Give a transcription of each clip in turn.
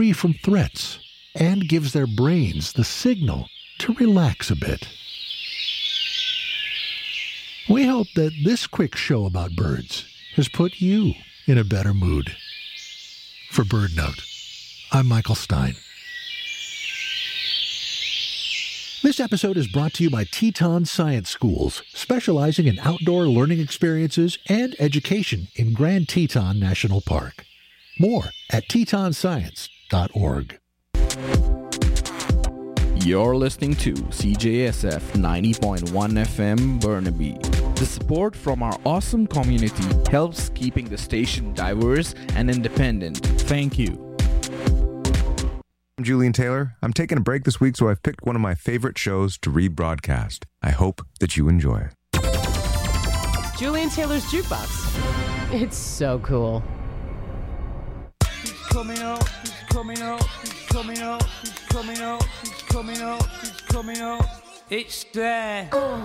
free from threats and gives their brains the signal to relax a bit. We hope that this quick show about birds has put you in a better mood. For BirdNote, I'm Michael Stein. This episode is brought to you by Teton Science Schools, specializing in outdoor learning experiences and education in Grand Teton National Park. More at tetonscience.org. You're listening to CJSF 90.1 FM Burnaby. The support from our awesome community helps keeping the station diverse and independent. Thank you. I'm Julian Taylor. I'm taking a break this week, so I've picked one of my favorite shows to rebroadcast. I hope that you enjoy. Julian Taylor's Jukebox. It's so cool. He's coming out, he's coming out, he's coming out, he's coming out, he's coming out, he's coming out. It's there.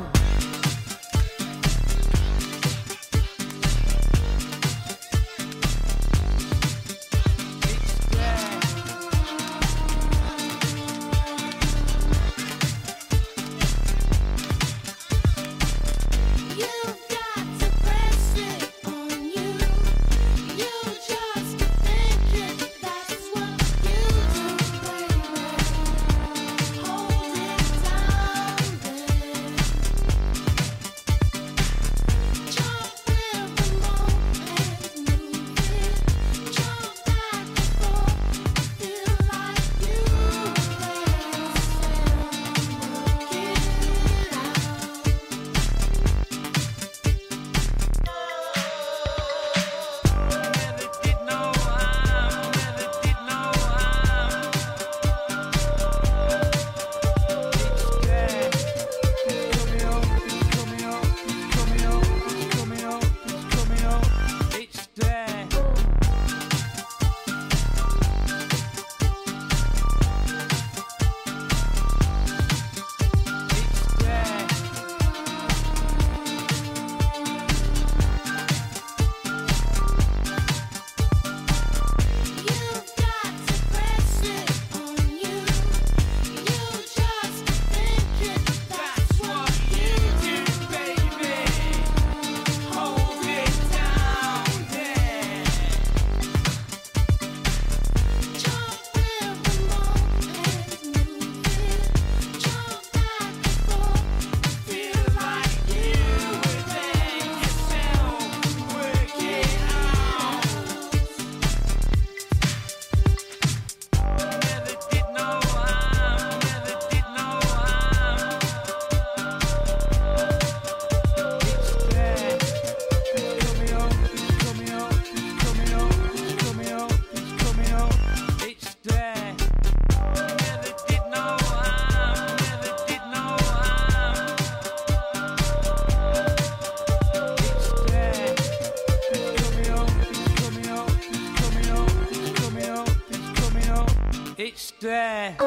It's there.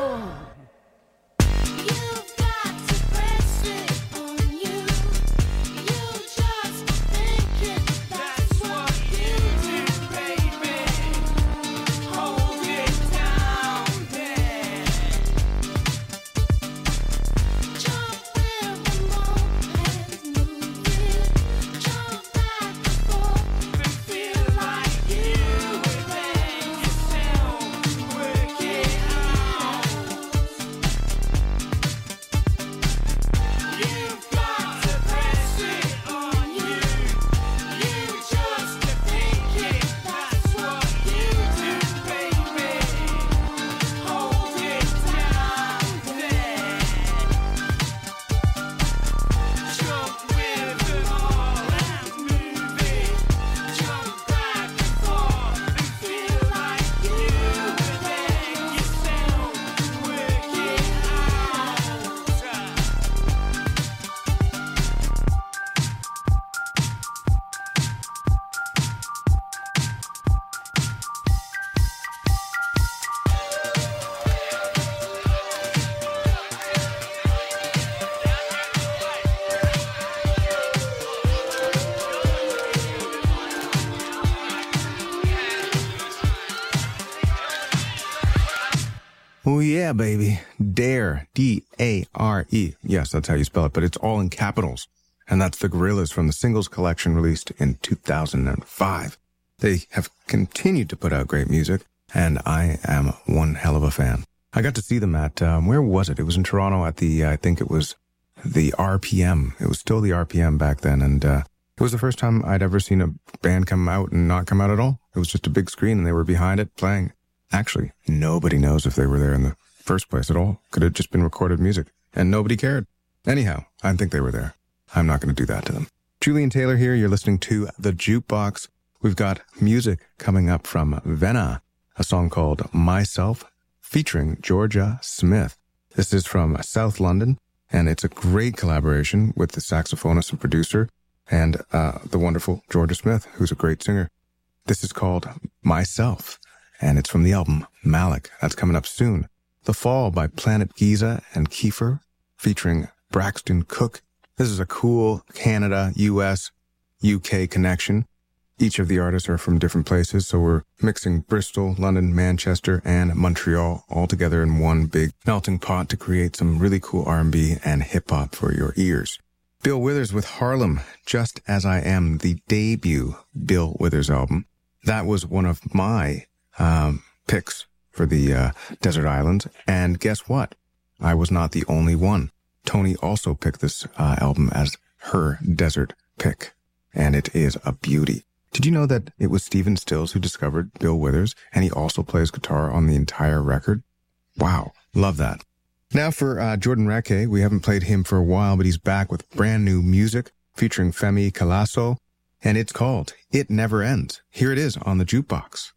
Oh yeah, baby. Dare. D-A-R-E. Yes, that's how you spell it, but it's all in capitals. And that's the Gorillaz from the singles collection released in 2005. They have continued to put out great music, and I am one hell of a fan. I got to see them at, where was it? It was in Toronto at the, I think it was the RPM. It was still the RPM back then, and it was the first time I'd ever seen a band come out and not come out at all. It was just a big screen, and they were behind it playing. Actually, nobody knows if they were there in the first place at all. Could have just been recorded music, and nobody cared. Anyhow, I think they were there. I'm not going to do that to them. Julian Taylor here. You're listening to The Jukebox. We've got music coming up from Venna, a song called Myself, featuring Georgia Smith. This is from South London, and it's a great collaboration with the saxophonist and producer and the wonderful Georgia Smith, who's a great singer. This is called Myself, and it's from the album Malik. That's coming up soon. The Fall by Planet Giza and Kiefer, featuring Braxton Cook. This is a cool Canada, US, UK connection. Each of the artists are from different places, so we're mixing Bristol, London, Manchester, and Montreal all together in one big melting pot to create some really cool R&B and hip-hop for your ears. Bill Withers with Harlem, Just As I Am, the debut Bill Withers album. That was one of my picks for the Desert Islands, and guess what? I was not the only one. Tony also picked this album as her desert pick, and it is a beauty. Did you know that it was Stephen Stills who discovered Bill Withers, and he also plays guitar on the entire record? Wow, love that. Now for Jordan Reke, we haven't played him for a while, but he's back with brand new music featuring Femi Calasso, and it's called It Never Ends. Here it is on The Jukebox.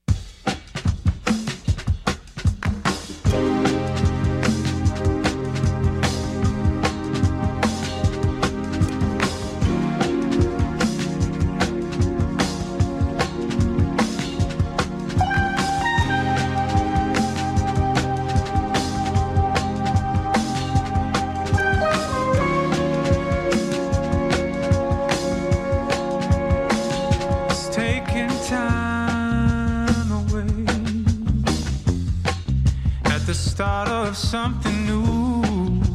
Something new.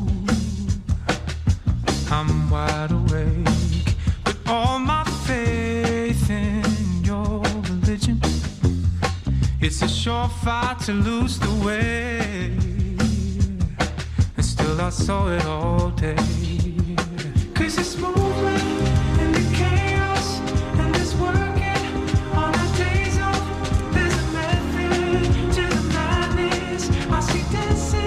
I'm wide awake with all my faith in your religion. It's a sure fight to lose the way, and still I saw it all day. 'Cause it's moving in the chaos, and it's working on our days off. There's a method to the madness. I see dancing.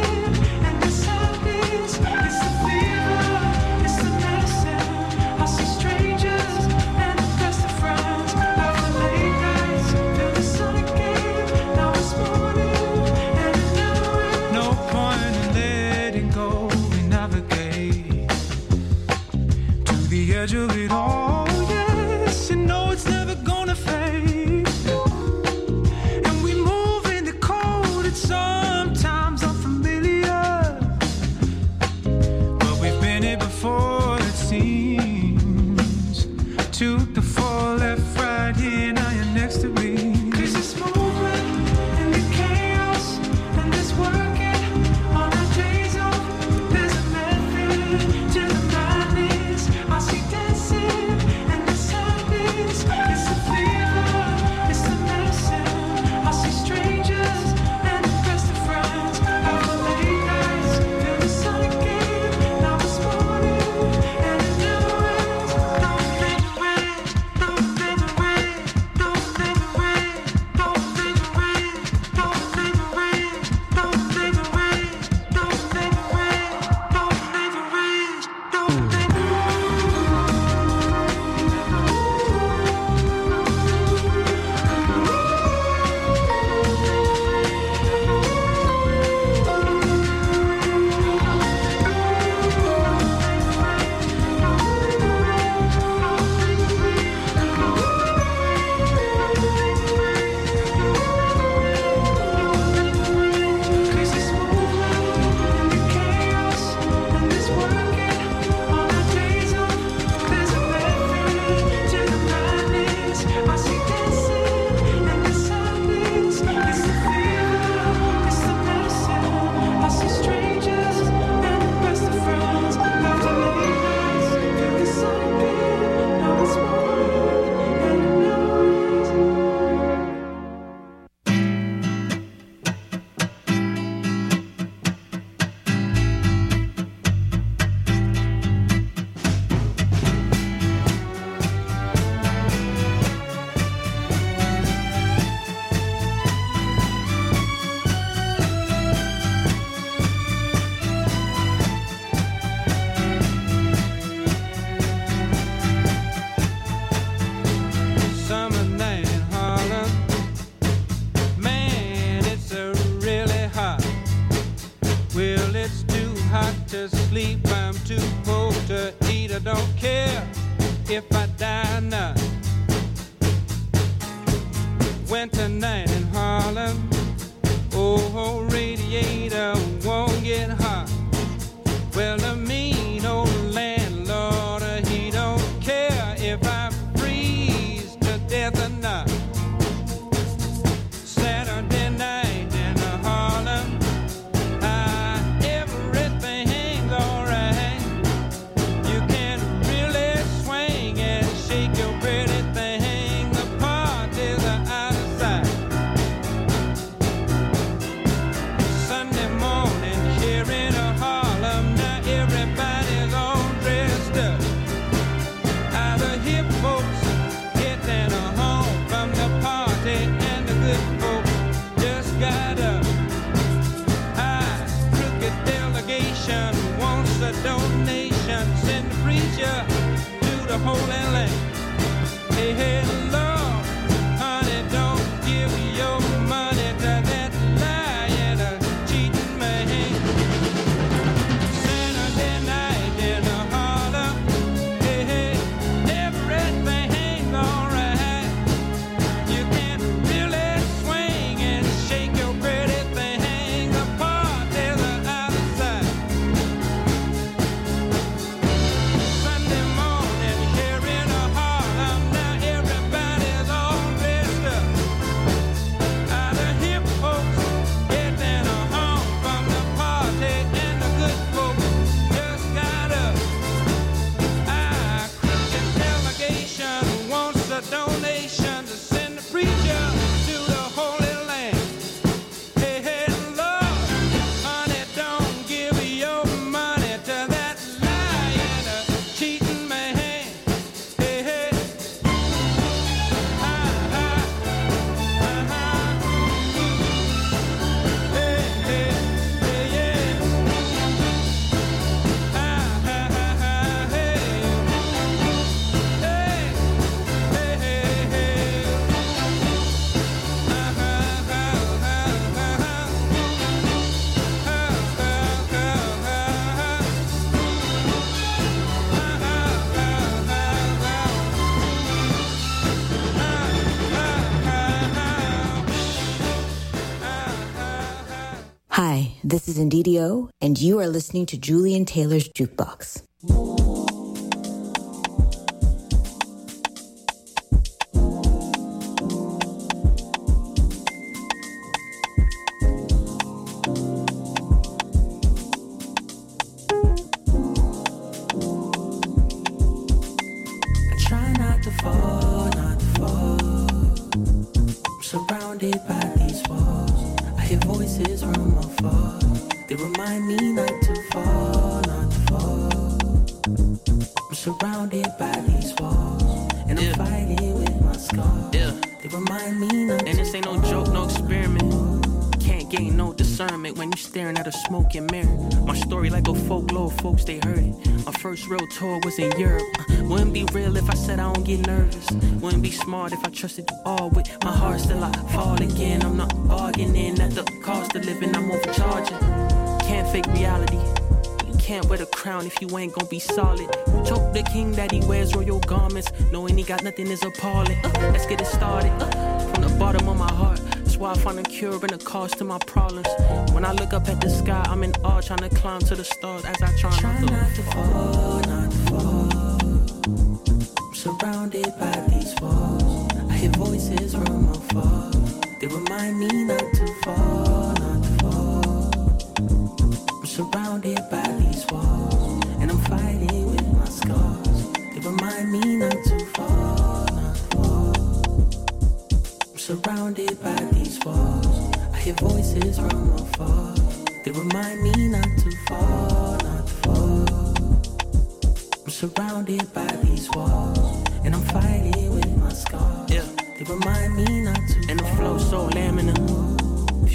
Edge of sleep, I'm too poor to eat. I don't care if I die now. Winter night in Harlem, oh, radiator won't get hot. Well, the mean old landlord, he don't care if I freeze to death or not. Saturday night in Harlem, everything's alright. You can really swing and shake your pretty thing. The parties are out of sight. Sunday morning here in Harlem, now everybody's all dressed up. All the hip folks getting home from the party, and the good folks just got up. Crooked delegation wants a donation. Send the preacher to the Holy Land. Hey, hey, Lord, honey, don't give your money to that lying, cheating man. Saturday night in Harlem, hey, hey, everything's alright. You can really swing and shake your pretty thing. The parties are out of sight. Sunday morning here in Harlem, now everybody's all dressed up. All the hip folks getting home from the party, and the good folks just got up. Crooked delegation wants a donation to send the preacher to the Holy Land. Hey, hey, Lord, honey, don't give your money to that lying, cheating man. Hey, hey, hey, hey, hey, yeah. Hi, this is Indidio, and you are listening to Julian Taylor's Jukebox. I try not to fall, not to fall. I'm surrounded by these walls. I hear voices from afar. They remind me not to fall, not to fall. I'm surrounded by these walls, and I'm fighting with my scars. They remind me not to fall. And this ain't no joke, no experiment. Can't gain no discernment when you staring at a smoking mirror. My story like a folklore, folks, they heard it. My first real tour was in Europe. Wouldn't be real if I said I don't get nervous. Wouldn't be smart if I trusted you all with my heart still I fall again. I'm not bargaining at the cost of living, I'm overcharging. Can't fake reality. You can't wear the crown if you ain't gon' be solid. Who told the king that he wears royal garments, knowing he got nothing is appalling. Let's get it started. From the bottom of my heart, that's why I find a cure and a cause to my problems. When I look up at the sky, I'm in awe trying to climb to the stars as I try not to fall, not to fall. I'm surrounded by these walls. I hear voices from afar. They remind me not to fall, not to fall. I'm surrounded by these walls, and I'm fighting with my scars. They remind me not to fall, not to fall. I'm surrounded by these walls. I hear voices from afar. They remind me not to fall, not to fall. I'm surrounded by these walls, and I'm fighting with my scars. They remind me not to. And the flow so laminar. If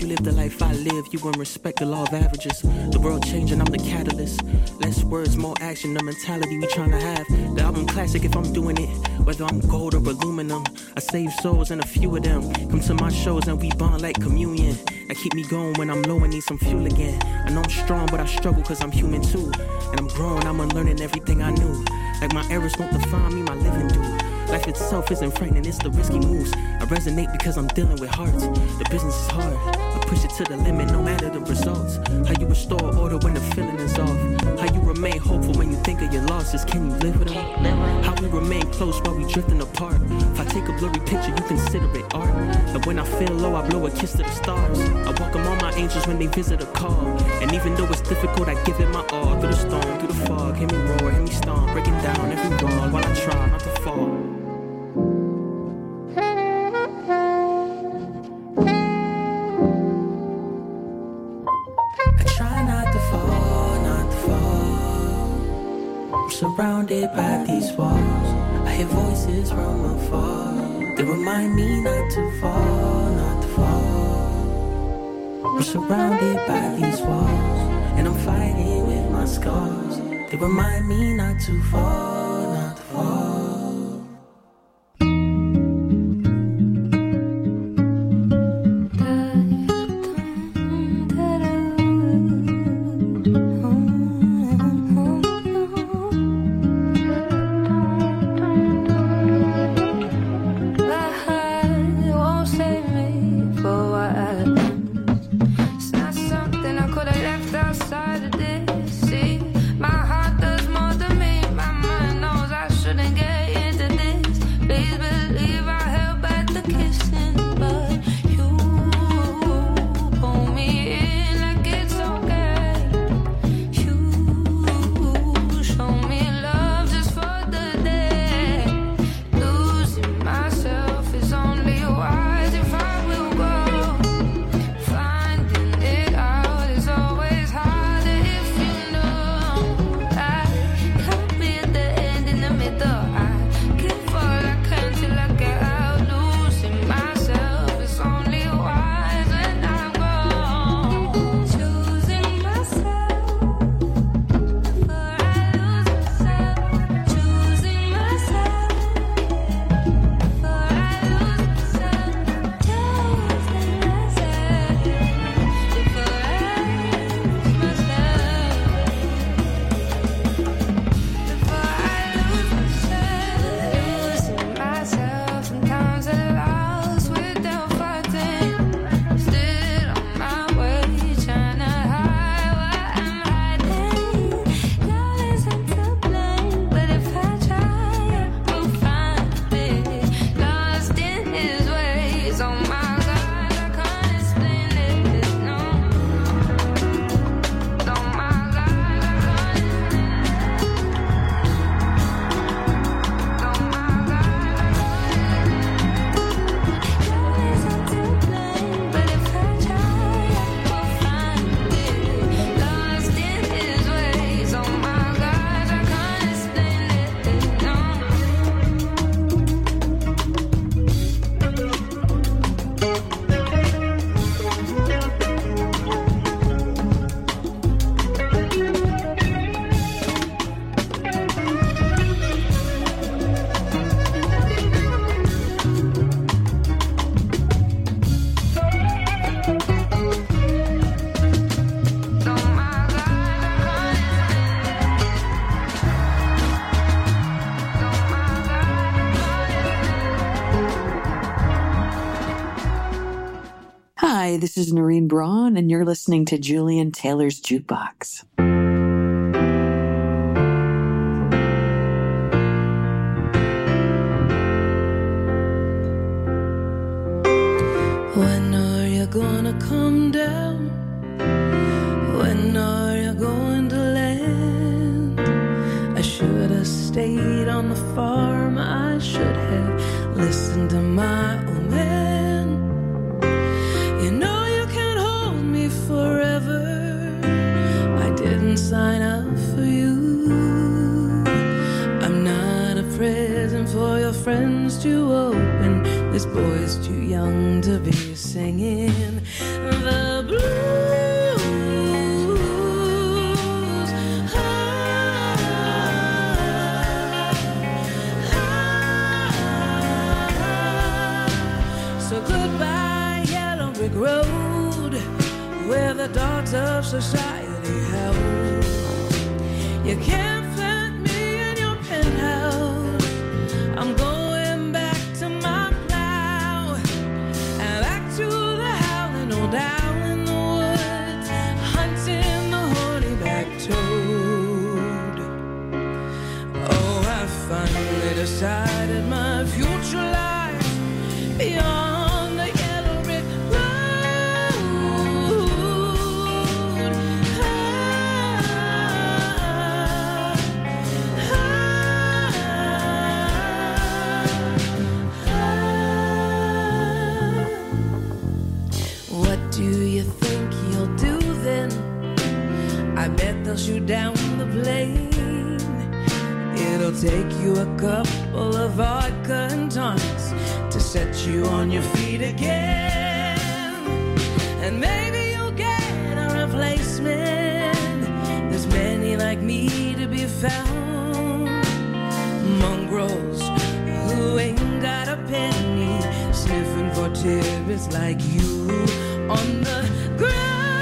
you live the life I live, you wouldn't respect the law of averages. The world changing, I'm the catalyst. Less words, more action, the mentality we trying to have. The album classic if I'm doing it, whether I'm gold or aluminum. I save souls and a few of them come to my shows and we bond like communion. That keep me going when I'm low and need some fuel again. I know I'm strong, but I struggle cause I'm human too. And I'm growing, I'm unlearning everything I knew. Like my errors won't define me, my living do. Life itself isn't frightening, it's the risky moves. I resonate because I'm dealing with hearts. The business is hard, I push it to the limit no matter the results. How you restore order when the feeling is off. How you remain hopeful when you think of your losses. Can you live with them? How we remain close while we drifting apart. If I take a blurry picture, you consider it art. And when I feel low, I blow a kiss to the stars. I welcome all my angels when they visit a call. And even though it's difficult, I give it my all. Through the storm, through the fog, hear me roar, hear me stomp, breaking down every wall while I try not to fall. Surrounded by these walls, I hear voices from afar. They remind me not to fall, not to fall. I'm surrounded by these walls, and I'm fighting with my scars. They remind me not to fall, not to fall. Hi, this is Noreen Braun, and you're listening to Julian Taylor's Jukebox. When are you gonna come down? When are you going to land? I should have stayed on the farm. I should have listened to my old man. You know you can't hold me forever. I didn't sign up for you. I'm not a present for your friends to open. This boy's too young to be singing the dogs of society howl. You can't find me in your penthouse. I'm going back to my plow and back to the howling old owl in the woods, hunting the horny-back toad. Oh, I finally decided my future lies beyond the yellow brick road. What do you think you'll do then? I bet they'll shoot down the plane. It'll take you a couple of vodka and tonics to set you on your feet again. And maybe you'll get a replacement. There's many like me to be found. Mongrels who ain't got a penny, sniffing for tidbits like you on the ground.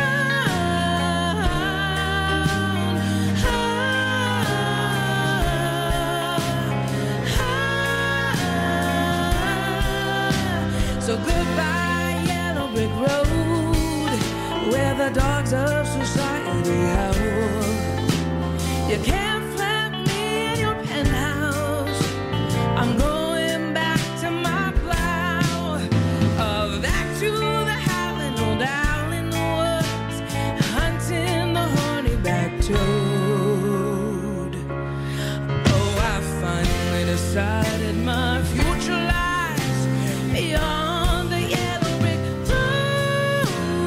So goodbye, yellow brick road, where the dogs of society howl. You can't flap me in your penthouse. I'm going back to my plow, back to the howling old owl in the woods, hunting the horny-back toad. Oh, I finally decided my future lies beyond the yellow brick road.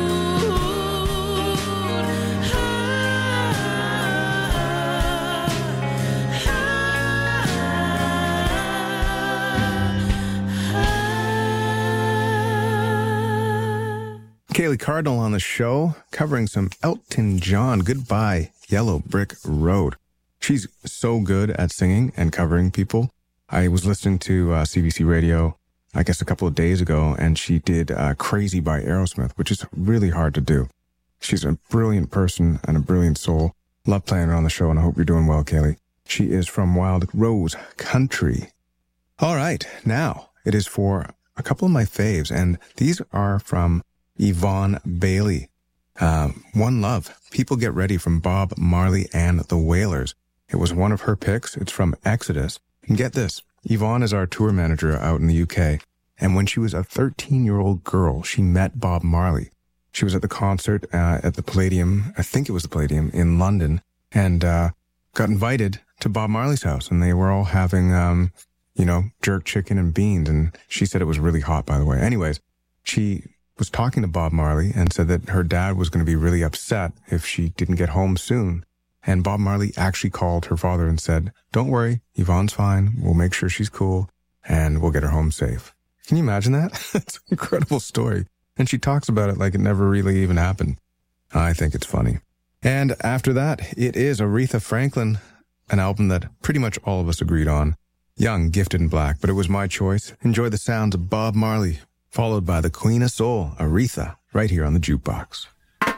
Kaylee Cardinal on the show, covering some Elton John, Goodbye Yellow Brick Road. She's so good at singing and covering people. I was listening to CBC Radio, I guess a couple of days ago, and she did Crazy by Aerosmith, which is really hard to do. She's a brilliant person and a brilliant soul. Love playing her on the show, and I hope you're doing well, Kaylee. She is from Wild Rose Country. All right, now it is for a couple of my faves, and these are from Yvonne Bailey. One Love, People Get Ready from Bob Marley and the Wailers. It was one of her picks. It's from Exodus. And get this, Yvonne is our tour manager out in the UK. And when she was a 13-year-old girl, she met Bob Marley. She was at the concert at the Palladium, I think it was the Palladium, in London, and got invited to Bob Marley's house. And they were all having, jerk chicken and beans. And she said it was really hot, by the way. Anyways, she was talking to Bob Marley and said that her dad was going to be really upset if she didn't get home soon. And Bob Marley actually called her father and said, "Don't worry, Yvonne's fine. We'll make sure she's cool and we'll get her home safe." Can you imagine that? It's an incredible story. And she talks about it like it never really even happened. I think it's funny. And after that, it is Aretha Franklin, an album that pretty much all of us agreed on. Young, Gifted and Black, but it was my choice. Enjoy the sounds of Bob Marley, followed by the Queen of Soul, Aretha, right here on the Jukebox.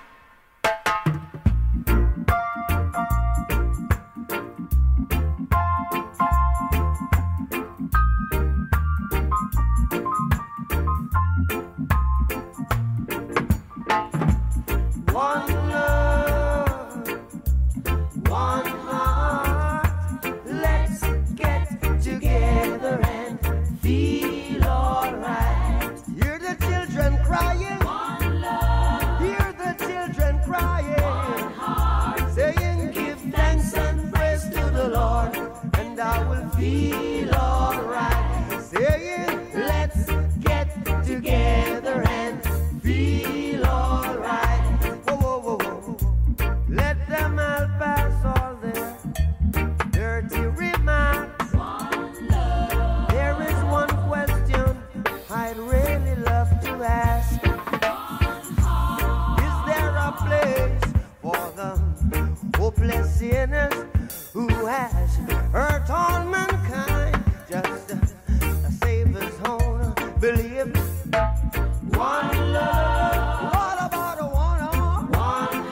Feel alright, saying let's get together and feel alright. Whoa, whoa, whoa, whoa. Let them all pass all their dirty remarks. One love. There is one question I'd really love to ask. One heart. Is there a place for the hopeless sinners who has hurt all mankind, just a Savior's own belief? One love, what about a one heart? One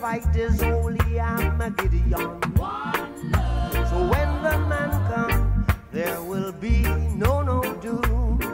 fight is holy Armageddon. So when the man comes, there will be no doom.